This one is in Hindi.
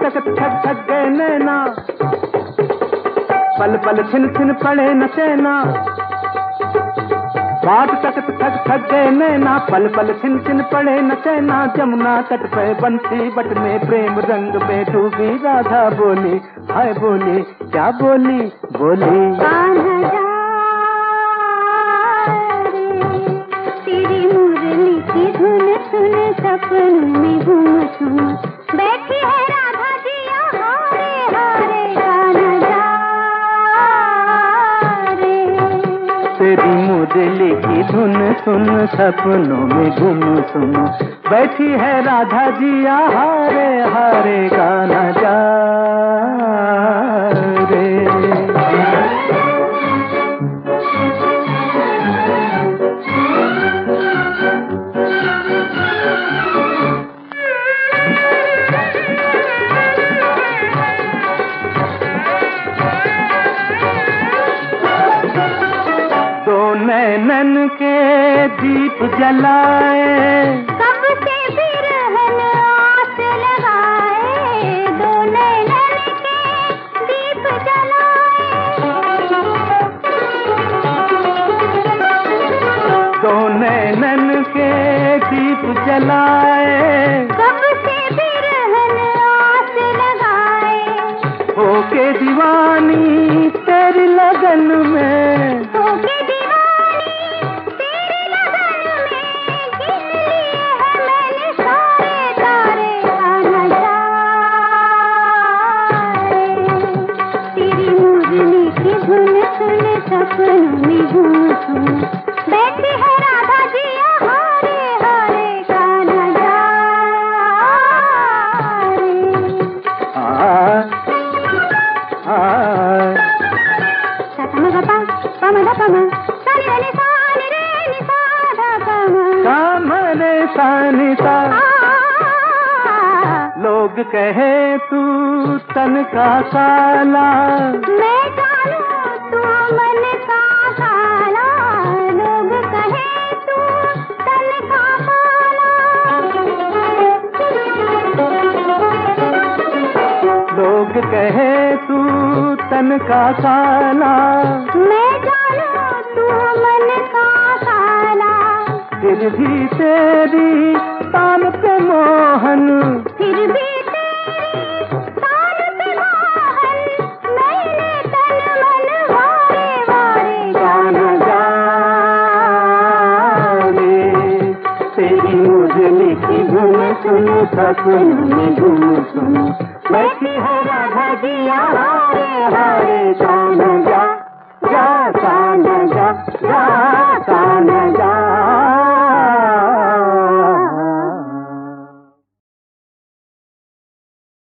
तक थक थक गए नैना, पल पल छिन छिन पड़े न चैना। बाट तक थक थक गए नैना, पल पल छिन छिन पड़े न चैना। जमुना तट पे बंसी बट में प्रेम रंग में डूबी राधा बोली, हाय बोली, क्या बोली, बोली तेरी मुरली की धुन सुन सपनों में घूम घूम बैठी है राधा जिया हारे हारे गाना जा रे। तेरी मुरली की धुन सुन सपनों में घूम सुन बैठी है राधा जिया हारे हारे गाना जा रे। नैनन के दीप जलाए, कब से बिरहन आस लगाए। दो नैनन के दीप जलाए, दो नैनन के दीप जलाए। कब से बिरहन आस लगाए। होके दीवानी तेरी लगन में, होके सपनों में घूम घूम बैठी है राधा जिया हारे हारे गाना जा रे। सतमगपा पमदपम सानि रे सानि रे नि साधपम कामने सानि सा। लोग कहे तू तन का काला, मैं जानू तू मन का काला। लोग कहे तू तन का काला, लोग कहे तू तन का काला। मैं जानू तू मन का काला। फिर भी तेरी तान पे मोहन, फिर भी तेरी तान पे मोहन। मैंने तन मन वारे वारे गाना जा रे। तेरी मुरली की धुन सुन सपनों में घूम सुन बैठी है राधा जिया हारे हारे गाना